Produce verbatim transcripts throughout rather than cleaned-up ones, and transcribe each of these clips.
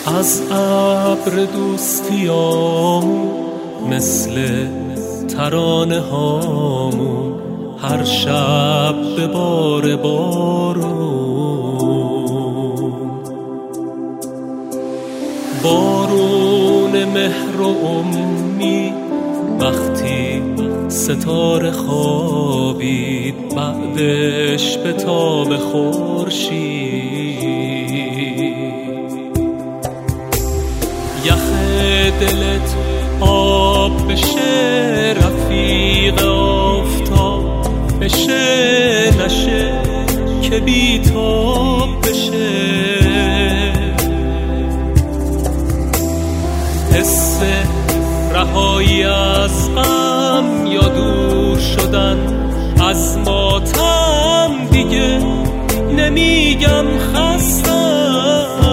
از ابر دوستیامون مثل ترانه هامون هر شب به بار بارون، بارون مهر و امید وقتی ستاره خوابید بعدش به تاب خورشید، یخ دلت آب بشه رفیق آفتاب بشه، نشه که بی‌تاب بشه، حس رهایی از غم یا دور شدن از ماتم، دیگه نمیگم خستم،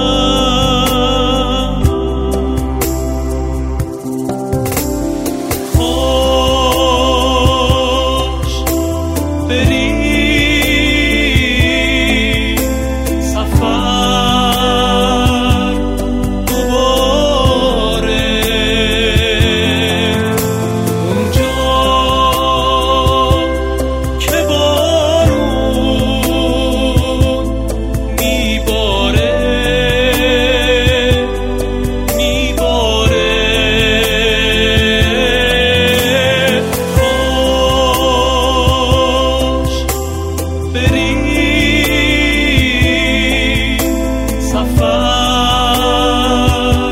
خوش بری سفر دوباره اونجا که بارون میباره میباره خوش بری سفر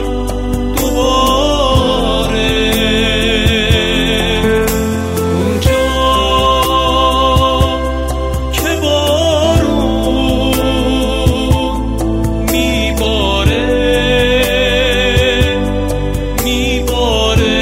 دوباره اونجا که بارون میباره میباره.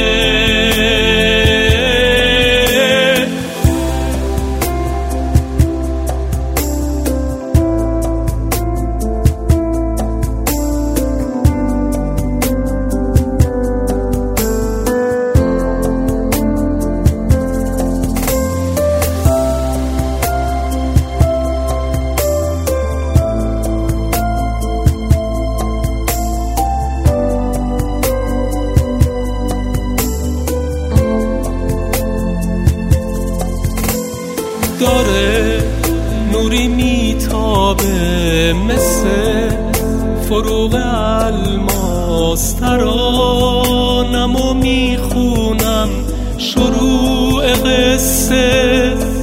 داره نوری میتابه مثل فروغ الماس، ترانمو میخونم شروع قصه